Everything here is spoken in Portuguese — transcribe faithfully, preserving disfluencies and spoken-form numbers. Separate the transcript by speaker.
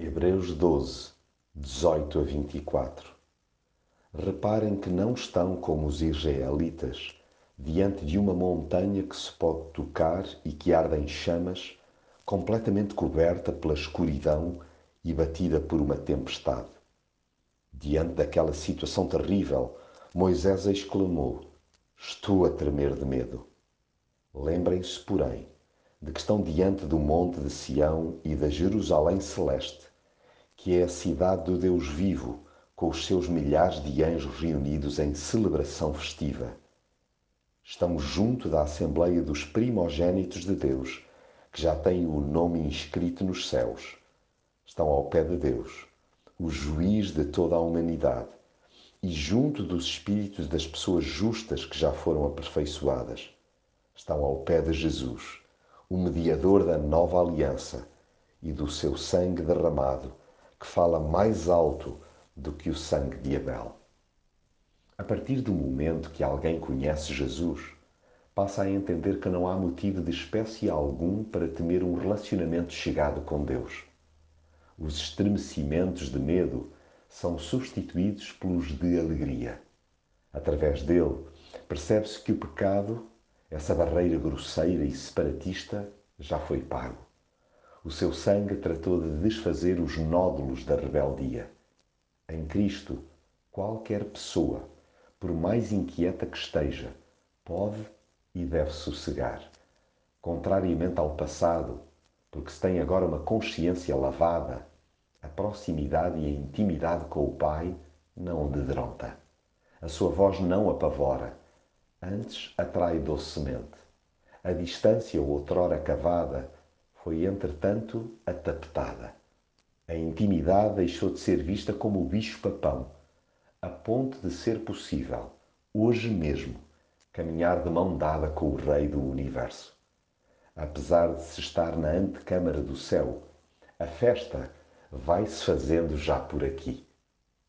Speaker 1: Hebreus doze, dezoito a vinte e quatro. Reparem que não estão como os israelitas, diante de uma montanha que se pode tocar e que arde em chamas, completamente coberta pela escuridão e batida por uma tempestade. Diante daquela situação terrível, Moisés exclamou: "Estou a tremer de medo." Lembrem-se, porém, de que estão diante do monte de Sião e da Jerusalém celeste, que é a cidade do Deus vivo, com os seus milhares de anjos reunidos em celebração festiva. Estão junto da Assembleia dos primogênitos de Deus, que já têm o nome inscrito nos céus. Estão ao pé de Deus, o juiz de toda a humanidade, e junto dos espíritos das pessoas justas que já foram aperfeiçoadas. Estão ao pé de Jesus, o mediador da nova aliança e do seu sangue derramado, que fala mais alto do que o sangue de Abel. A partir do momento que alguém conhece Jesus, passa a entender que não há motivo de espécie algum para temer um relacionamento chegado com Deus. Os estremecimentos de medo são substituídos pelos de alegria. Através dele, percebe-se que o pecado, essa barreira grosseira e separatista, já foi pago. O seu sangue tratou de desfazer os nódulos da rebeldia. Em Cristo, qualquer pessoa, por mais inquieta que esteja, pode e deve sossegar. Contrariamente ao passado, porque se tem agora uma consciência lavada, a proximidade e a intimidade com o Pai não o dedronta. A sua voz não apavora, antes atrai docemente. A distância outrora cavada foi, entretanto, atapetada. A intimidade deixou de ser vista como o bicho-papão, a ponto de ser possível, hoje mesmo, caminhar de mão dada com o Rei do Universo. Apesar de se estar na antecâmara do céu, a festa vai-se fazendo já por aqui.